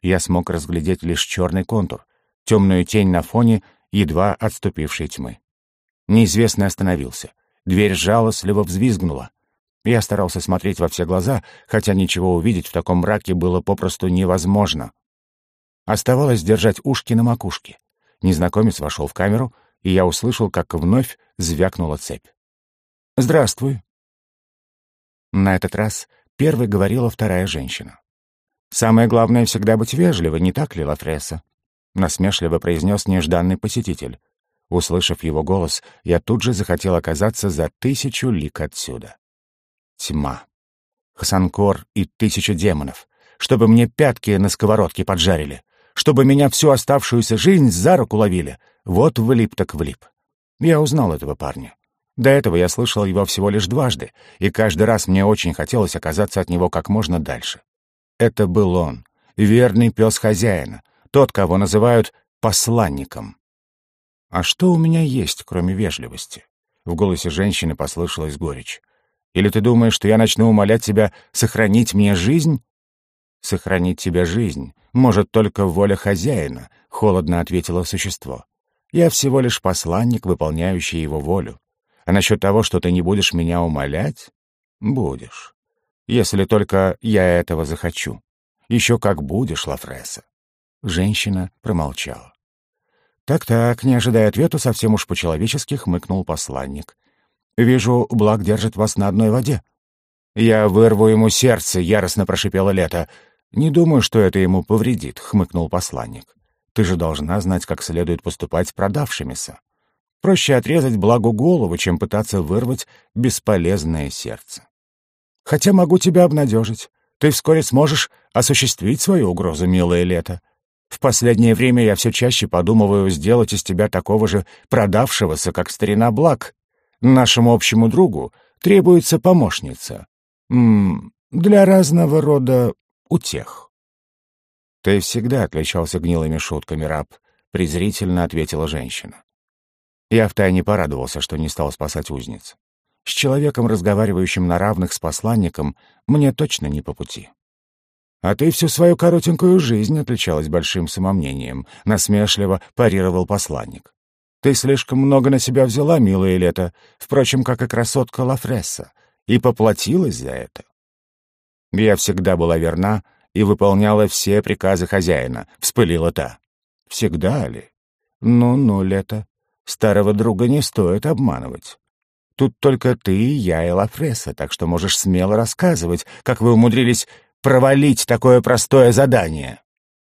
Я смог разглядеть лишь черный контур, темную тень на фоне едва отступившей тьмы. Неизвестный остановился. Дверь жалостливо взвизгнула. Я старался смотреть во все глаза, хотя ничего увидеть в таком мраке было попросту невозможно. Оставалось держать ушки на макушке. Незнакомец вошел в камеру, и я услышал, как вновь звякнула цепь. «Здравствуй». На этот раз первой говорила вторая женщина. «Самое главное — всегда быть вежливой, не так ли, Лафресса?» — насмешливо произнес нежданный посетитель. Услышав его голос, я тут же захотел оказаться за 1000 лиг отсюда. Тьма. Хасанкор и 1000 демонов. Чтобы мне пятки на сковородке поджарили. Чтобы меня всю оставшуюся жизнь за руку ловили. Вот влип так влип. Я узнал этого парня. До этого я слышал его всего лишь дважды, и каждый раз мне очень хотелось оказаться от него как можно дальше. Это был он, верный пес хозяина, тот, кого называют посланником. «А что у меня есть, кроме вежливости?» В голосе женщины послышалась горечь. «Или ты думаешь, что я начну умолять тебя сохранить мне жизнь?» «Сохранить тебе жизнь может только воля хозяина», — холодно ответило существо. «Я всего лишь посланник, выполняющий его волю. А насчет того, что ты не будешь меня умолять? Будешь. Если только я этого захочу. Еще как будешь, Лафресса». Женщина промолчала. «Так-так», не ожидая ответа, совсем уж по-человечески хмыкнул посланник. «Вижу, Благ держит вас на одной воде». «Я вырву ему сердце», — яростно прошипело Лето. «Не думаю, что это ему повредит», — хмыкнул посланник. «Ты же должна знать, как следует поступать с продавшимися. Проще отрезать Благу голову, чем пытаться вырвать бесполезное сердце. Хотя могу тебя обнадежить. Ты вскоре сможешь осуществить свою угрозу, милое Лето. В последнее время я все чаще подумываю сделать из тебя такого же продавшегося, как старина Благ. Нашему общему другу требуется помощница. Для разного рода утех». «Ты всегда отличался гнилыми шутками, раб», — презрительно ответила женщина. Я втайне порадовался, что не стал спасать узниц. С человеком, разговаривающим на равных с посланником, мне точно не по пути. «А ты всю свою коротенькую жизнь отличалась большим самомнением», — насмешливо парировал посланник. «Ты слишком много на себя взяла, милое Лето, впрочем, как и красотка Лафресса, и поплатилась за это». «Я всегда была верна и выполняла все приказы хозяина», — вспылила та. «Всегда ли? Ну, Лето, старого друга не стоит обманывать. Тут только ты, я и Лафресса, так что можешь смело рассказывать, как вы умудрились провалить такое простое задание».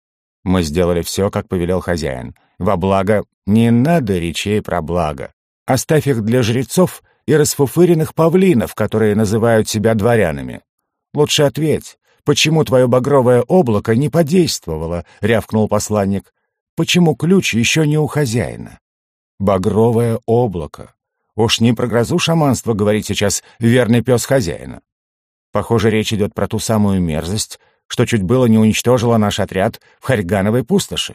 «Мы сделали все, как повелел хозяин. Во благо не надо речей про благо. Оставь их для жрецов и расфуфыренных павлинов, которые называют себя дворянами. Лучше ответь, почему твое багровое облако не подействовало?» — рявкнул посланник. «Почему ключ еще не у хозяина?» «Багровое облако. Уж не про грозу шаманства говорит сейчас верный пес хозяина. Похоже, речь идет про ту самую мерзость, что чуть было не уничтожила наш отряд в Харьгановой пустоши».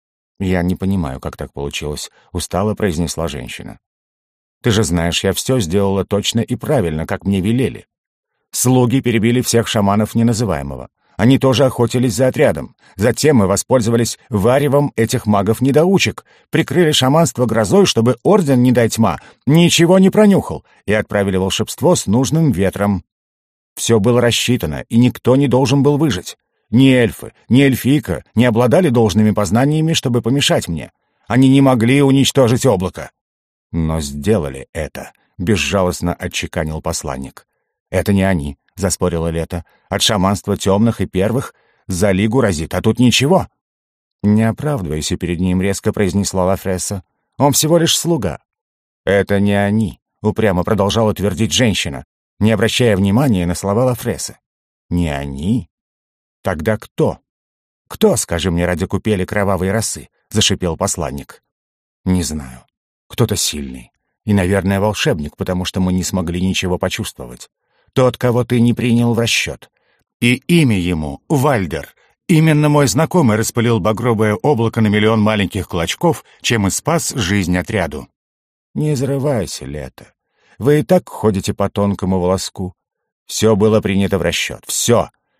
«Я не понимаю, как так получилось», — устало произнесла женщина. «Ты же знаешь, я все сделала точно и правильно, как мне велели. Слуги перебили всех шаманов неназываемого. Они тоже охотились за отрядом. Затем мы воспользовались варевом этих магов-недоучек, прикрыли шаманство грозой, чтобы орден, не дай тьма, ничего не пронюхал, и отправили волшебство с нужным ветром. Все было рассчитано, и никто не должен был выжить. Ни эльфы, ни эльфийка не обладали должными познаниями, чтобы помешать мне. Они не могли уничтожить облако. Но сделали это», — безжалостно отчеканил посланник. «Это не они», — заспорила Лето. «От шаманства темных и первых за лигу разит, а тут ничего». «Не оправдывайся перед ним», — резко произнесла Лафресса. «Он всего лишь слуга». «Это не они», — упрямо продолжала твердить женщина, не обращая внимания на слова Лафрессы. «Не они? Тогда кто? Кто, скажи мне, ради купели кровавой росы?» — зашипел посланник. «Не знаю. Кто-то сильный. И, наверное, волшебник, потому что мы не смогли ничего почувствовать. Тот, кого ты не принял в расчет. И имя ему — Вальдер. Именно мой знакомый распылил багровое облако на миллион маленьких клочков, чем и спас жизнь отряду». «Не зарывайся, Лето. Вы и так ходите по тонкому волоску. Все было принято в расчет. Все.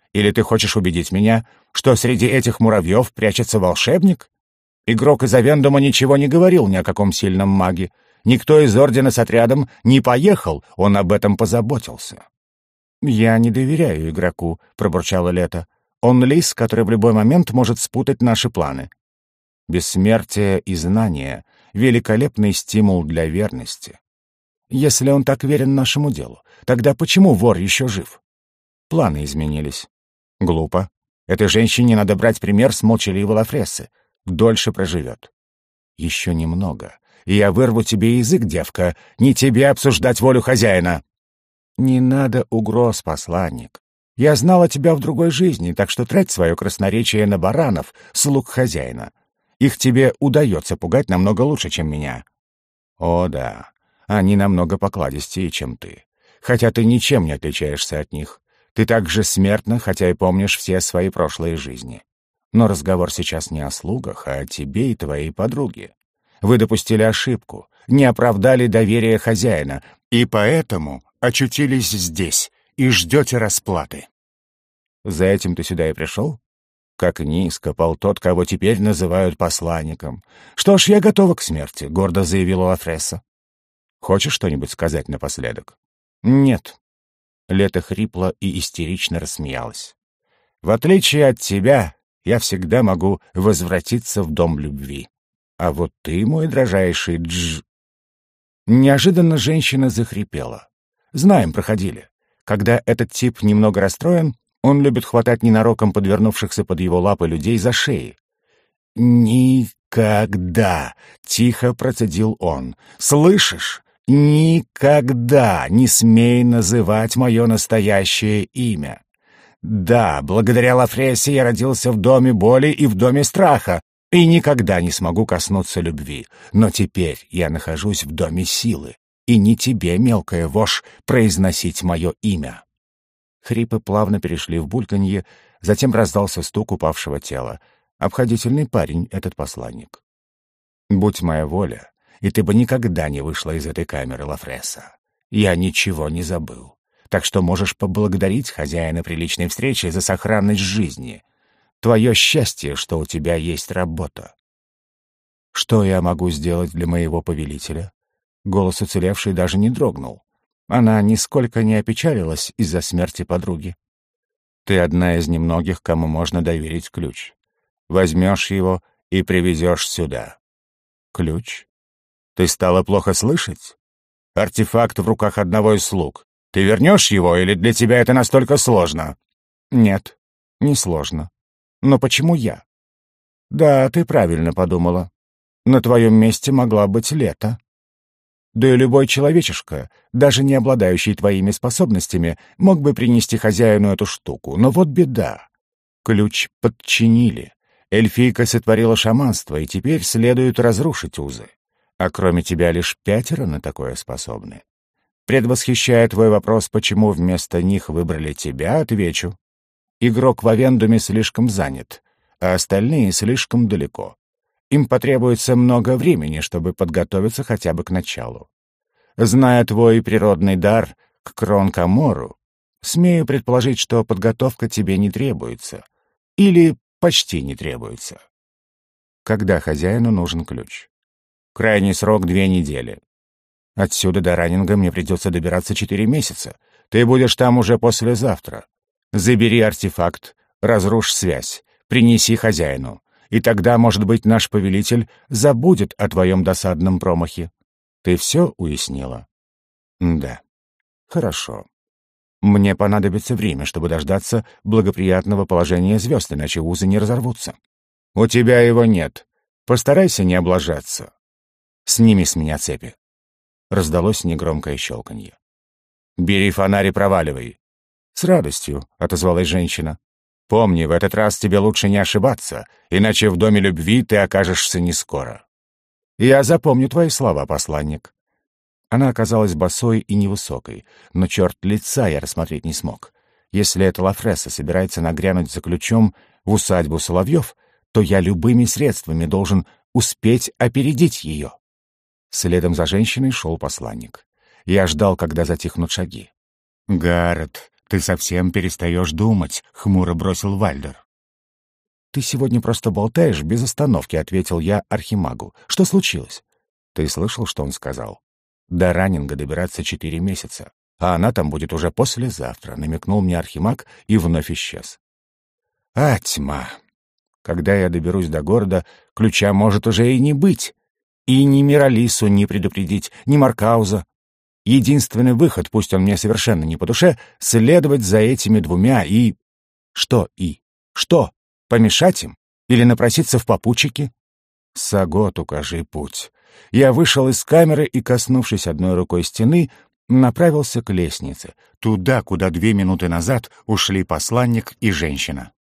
Или ты хочешь убедить меня, что среди этих муравьев прячется волшебник? Игрок из Авендума ничего не говорил ни о каком сильном маге. Никто из Ордена с отрядом не поехал, он об этом позаботился. «Я не доверяю игроку», — пробурчала Лето. «Он лис, который в любой момент может спутать наши планы». Бессмертие и знание — великолепный стимул для верности. Если он так верен нашему делу, тогда почему вор еще жив? Планы изменились. Глупо. Этой женщине надо брать пример с молчаливой Лафрессы. Дольше проживет. Еще немного, и я вырву тебе язык, девка, не тебе обсуждать волю хозяина. Не надо угроз, посланник. Я знала тебя в другой жизни, так что трать свое красноречие на баранов, слуг хозяина. Их тебе удается пугать намного лучше, чем меня. О да, они намного покладистее, чем ты. Хотя ты ничем не отличаешься от них. Ты так же смертна, хотя и помнишь все свои прошлые жизни. Но разговор сейчас не о слугах, а о тебе и твоей подруге. Вы допустили ошибку, не оправдали доверие хозяина, и поэтому очутились здесь и ждете расплаты. За этим ты сюда и пришел? Как низко пал тот, кого теперь называют посланником. Что ж, я готова к смерти, — гордо заявила Лафресса. Хочешь что-нибудь сказать напоследок? Нет. Лето хрипло и истерично рассмеялась. В отличие от тебя, я всегда могу возвратиться в дом любви. А вот ты, мой дрожайший Дж... Неожиданно женщина захрипела. Знаем, проходили. Когда этот тип немного расстроен, он любит хватать ненароком подвернувшихся под его лапы людей за шеи. «Никогда!» — тихо процедил он. «Слышишь? Никогда не смей называть мое настоящее имя. Да, благодаря Лафрессе я родился в доме боли и в доме страха, и никогда не смогу коснуться любви. Но теперь я нахожусь в доме силы, и не тебе, мелкая вошь, произносить мое имя». Хрипы плавно перешли в бульканье, затем раздался стук упавшего тела. Обходительный парень этот посланник. «Будь моя воля, и ты бы никогда не вышла из этой камеры, Лафресса. Я ничего не забыл. Так что можешь поблагодарить хозяина приличной встречи за сохранность жизни. Твое счастье, что у тебя есть работа». «Что я могу сделать для моего повелителя?» Голос уцелевшей даже не дрогнул. Она нисколько не опечалилась из-за смерти подруги. «Ты одна из немногих, кому можно доверить ключ. Возьмешь его и привезешь сюда». «Ключ? Ты стала плохо слышать? Артефакт в руках одного из слуг. Ты вернешь его, или для тебя это настолько сложно?» «Нет, не сложно. Но почему я?» «Да, ты правильно подумала. На твоем месте могла быть Лето. Да и любой человечишка, даже не обладающий твоими способностями, мог бы принести хозяину эту штуку. Но вот беда. Ключ подчинили. Эльфийка сотворила шаманство, и теперь следует разрушить узы. А кроме тебя лишь 5 на такое способны. Предвосхищая твой вопрос, почему вместо них выбрали тебя, отвечу. Игрок в Авендуме слишком занят, а остальные слишком далеко. Им потребуется много времени, чтобы подготовиться хотя бы к началу. Зная твой природный дар к Кронкамору, смею предположить, что подготовка тебе не требуется. Или почти не требуется. Когда хозяину нужен ключ? Крайний срок 2 недели. Отсюда до Раннинга мне придется добираться 4 месяца. Ты будешь там уже послезавтра. Забери артефакт, разрушь связь, принеси хозяину. И тогда, может быть, наш повелитель забудет о твоем досадном промахе. Ты все уяснила? Да. Хорошо. Мне понадобится время, чтобы дождаться благоприятного положения звезд, иначе узы не разорвутся. У тебя его нет. Постарайся не облажаться. Сними с меня цепи. Раздалось негромкое щелканье. Бери фонарь и проваливай. С радостью, отозвалась женщина. Помни, в этот раз тебе лучше не ошибаться, иначе в доме любви ты окажешься не скоро. Я запомню твои слова, посланник. Она оказалась босой и невысокой, но черт лица я рассмотреть не смог. Если эта Лафресса собирается нагрянуть за ключом в усадьбу Соловьев, то я любыми средствами должен успеть опередить ее. Следом за женщиной шел посланник. Я ждал, когда затихнут шаги. «Гаррет, «Ты совсем перестаешь думать», — хмуро бросил Вальдер. «Ты сегодня просто болтаешь без остановки», — ответил я архимагу. «Что случилось?» «Ты слышал, что он сказал? До Раннинга добираться 4 месяца, а она там будет уже послезавтра», — намекнул мне архимаг и вновь исчез. «А, тьма! Когда я доберусь до города, ключа может уже и не быть. И ни Миралису не предупредить, ни Маркауза. Единственный выход, пусть он мне совершенно не по душе, следовать за этими двумя и...» «Что и? Что? Помешать им? Или напроситься в попутчики?» «Сагот, укажи путь». Я вышел из камеры и, коснувшись одной рукой стены, направился к лестнице, туда, куда 2 минуты назад ушли посланник и женщина.